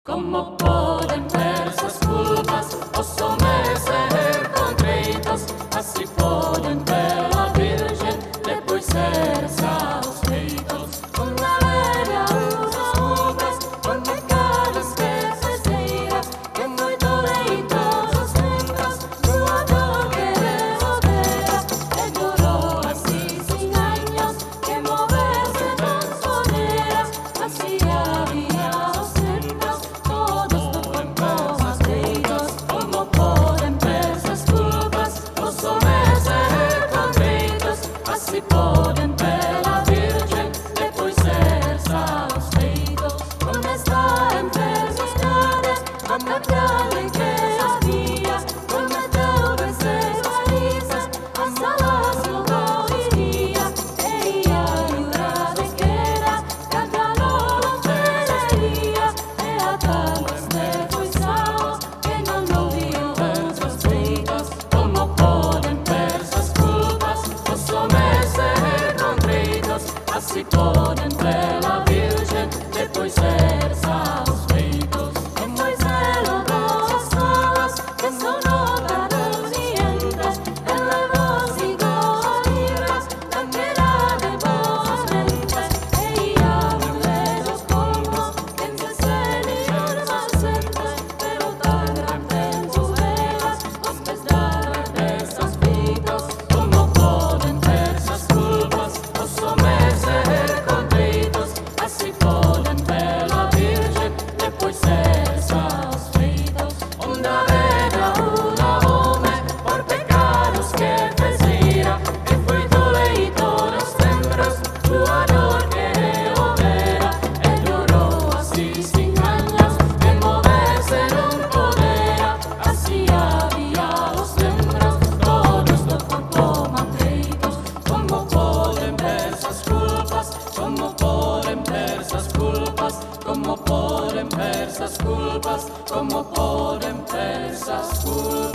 ¿Cómo pueden persas culpas o someter contreitos? Así pueden ver la Virgen depois ser saos feitos. Una velha usa uvas con pecados que festeiras, que muito leitosos lembras, tua dor que resolveras, que duró así 100 años, que moverse tan soleras, así había los lembras, todos no más feitos. Como podem persas culpas o someter contreitos, así podem ver la Virgen depois ser saos feitos. Onde está en persas a capital que havia, prometeu vencer balizas, a salas não iria, e ia jurar de que era, cada não perderia, e a tantos depois saos, que não viu outros feitos. Como podem persas culpas o someter contreitos, así podem ver la Virgen depois ser saos feitos. Depois elevou as falas, que são notadas e entras, elevou cigarrilhas, daquela de boas ventas, e ia volver os polvos, quem se seria más sentas, pero tan grandes sus velas, os pesar dessas feitos. Como podem persas culpas o someter contreitos, así podem ver la Virgen depois ser saos feitos. Onde haverá un homem por pecados que fezera, que foi doleito nos templos, tua dor que revolvera, e durou así 100 años, que moverse non podera, así había los templos, todos no corpo manteitos. Como podem persas culpas, como podem persas culpas, como podem persas culpas, como podem persas culpas.